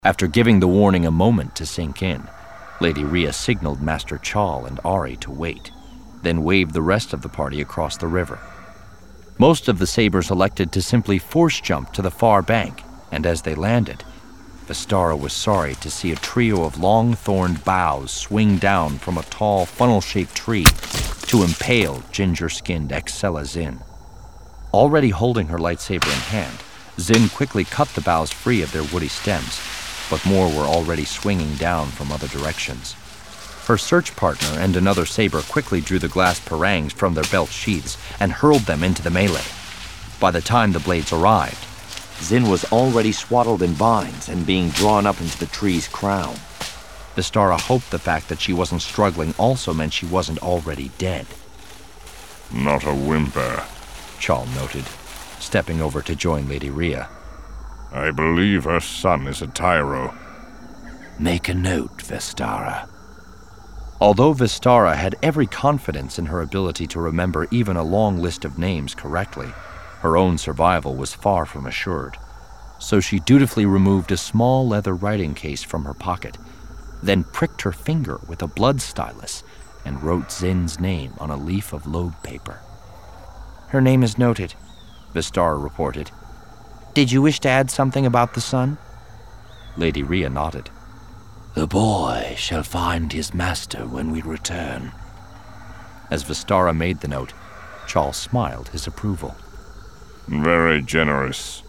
After giving the warning a moment to sink in, Lady Rhea signaled Master Chal and Ari to wait, then waved the rest of the party across the river. Most of the sabers elected to simply force jump to the far bank, and as they landed, Vistara was sorry to see a trio of long-thorned boughs swing down from a tall, funnel-shaped tree to impale ginger-skinned Excella Zin. Already holding her lightsaber in hand, Zin quickly cut the boughs free of their woody stems, but more were already swinging down from other directions. Her search partner and another saber quickly drew the glass parangs from their belt sheaths and hurled them into the melee. By the time the blades arrived, Zin was already swaddled in vines and being drawn up into the tree's crown. Vistara hoped the fact that she wasn't struggling also meant she wasn't already dead. Not a whimper, Chal noted, stepping over to join Lady Rhea. I believe her son is a tyro. Make a note, Vistara. Although Vistara had every confidence in her ability to remember even a long list of names correctly, her own survival was far from assured. So she dutifully removed a small leather writing case from her pocket, then pricked her finger with a blood stylus and wrote Zin's name on a leaf of lobe paper. Her name is noted, Vistara reported. Did you wish to add something about the son? Lady Rhea nodded. The boy shall find his master when we return. As Vistara made the note, Chal smiled his approval. Very generous.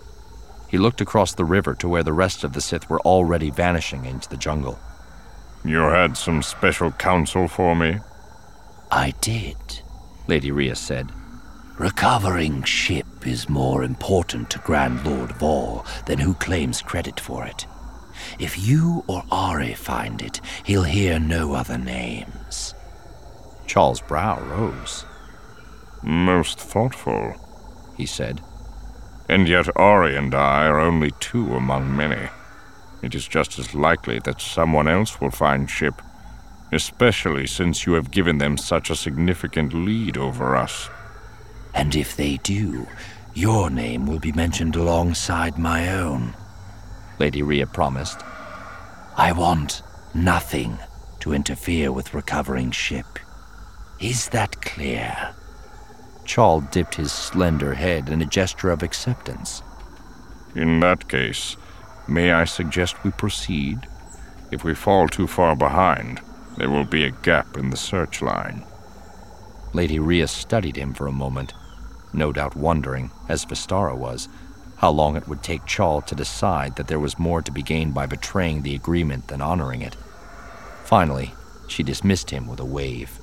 He looked across the river to where the rest of the Sith were already vanishing into the jungle. You had some special counsel for me? I did, Lady Rhea said. Recovering ship is more important to Grand Lord Vol than who claims credit for it. If you or Ari find it, he'll hear no other names. Chal's brow rose. Most thoughtful, he said. And yet Ari and I are only two among many. It is just as likely that someone else will find ship, especially since you have given them such a significant lead over us. And if they do, your name will be mentioned alongside my own, Lady Rhea promised. I want nothing to interfere with recovering ship. Is that clear? Chal dipped his slender head in a gesture of acceptance. In that case, may I suggest we proceed? If we fall too far behind, there will be a gap in the search line. Lady Rhea studied him for a moment, no doubt wondering, as Vistara was, how long it would take Chal to decide that there was more to be gained by betraying the agreement than honoring it. Finally, she dismissed him with a wave.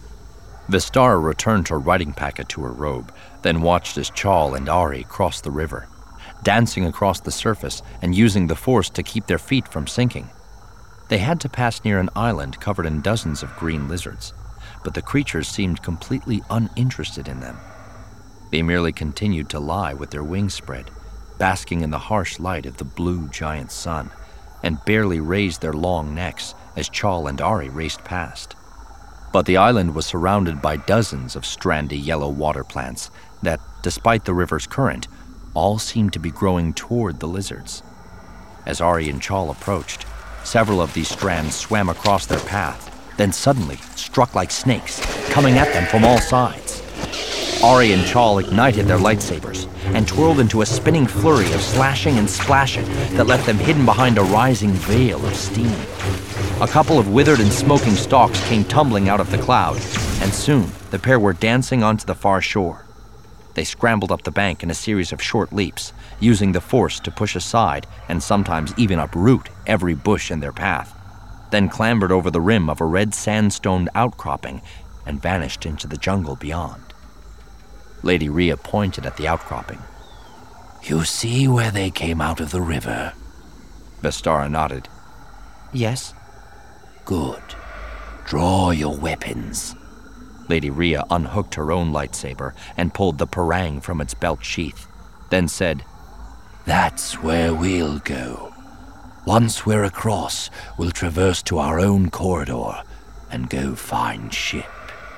Vistara returned her writing packet to her robe, then watched as Chal and Ari crossed the river, dancing across the surface and using the force to keep their feet from sinking. They had to pass near an island covered in dozens of green lizards, but the creatures seemed completely uninterested in them. They merely continued to lie with their wings spread, basking in the harsh light of the blue giant sun, and barely raised their long necks as Chal and Ari raced past. But the island was surrounded by dozens of strandy yellow water plants that, despite the river's current, all seemed to be growing toward the lizards. As Ari and Chal approached, several of these strands swam across their path, then suddenly struck like snakes, coming at them from all sides. Ari and Chal ignited their lightsabers and twirled into a spinning flurry of slashing and splashing that left them hidden behind a rising veil of steam. A couple of withered and smoking stalks came tumbling out of the cloud, and soon the pair were dancing onto the far shore. They scrambled up the bank in a series of short leaps, using the force to push aside and sometimes even uproot every bush in their path, then clambered over the rim of a red sandstone outcropping and vanished into the jungle beyond. Lady Rhea pointed at the outcropping. You see where they came out of the river? Vistara nodded. Yes. Good. Draw your weapons. Lady Rhea unhooked her own lightsaber and pulled the parang from its belt sheath, then said, That's where we'll go. Once we're across, we'll traverse to our own corridor and go find ship.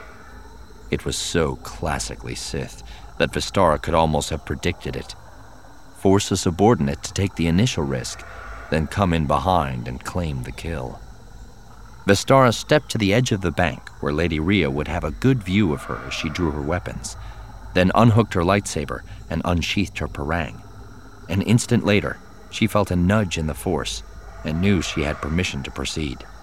It was so classically Sith that Vistara could almost have predicted it. Force a subordinate to take the initial risk, then come in behind and claim the kill. Vistara stepped to the edge of the bank where Lady Rhea would have a good view of her as she drew her weapons, then unhooked her lightsaber and unsheathed her parang. An instant later, she felt a nudge in the Force and knew she had permission to proceed.